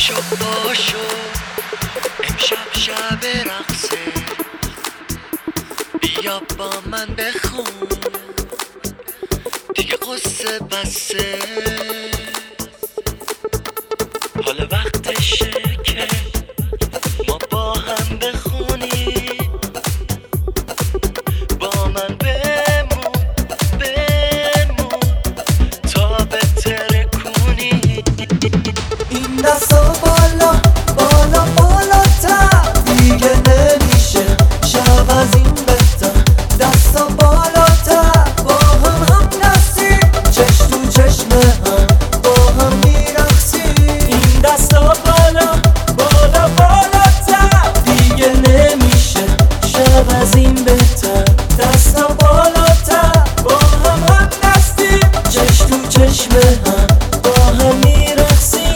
پاشو امشب شب رقصه، بیا با من بخون دیگه قصه بسه. حالا وقتشه که ما با هم بخونیم، با من بمون تا بهتره کنی. این دستا بالا بالا بالاتر دیگه نمیشه شب از این بهتر. دستا بالاتر با هم دستیم، چشم تو چشم هم با هم میرقصیم. این دستا بالا بالا بالاتر دیگه نمیشه شب از این بهتر. دستا بالاتر با هم دستیم، چشم تو چشم هم با هم میرقصیم.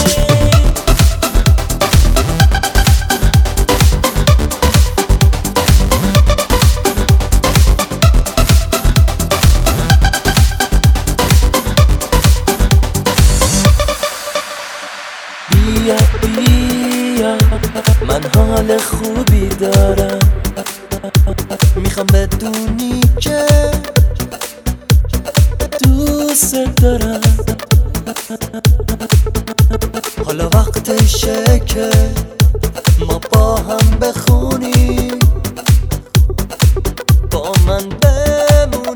بیا بیا من حال خوبی دارم، میخوام بدونی که دوست دارم. حالا وقتشه که ما با هم بخونیم، با من بمون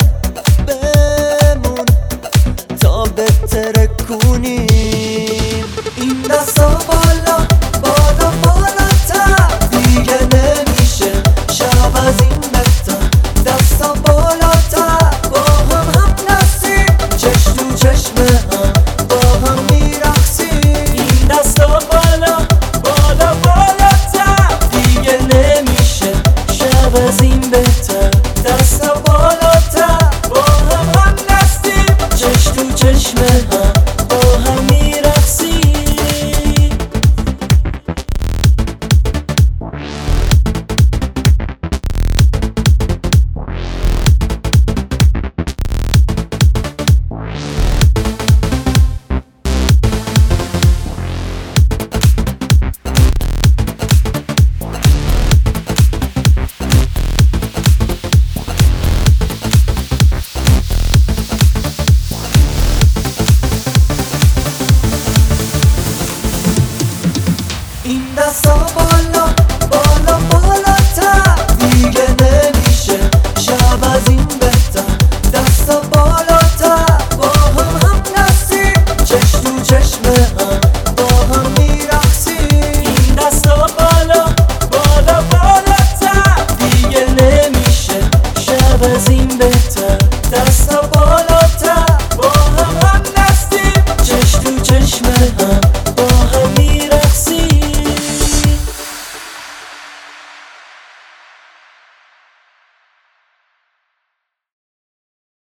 تا بهتره کنیم. این دستا بالا بالا بالاتر دیگه نمیشه شب از این بهتر. دستا بالاتر با هم دستیم، چشم تو چشم هم با هم میرقصیم. این دستا بالا بالا بالاتر دیگه نمیشه شب از این بهتر. دستا بالاتر با هم دستیم، چشم تو چشم هم با هم میرقصیم. این دستا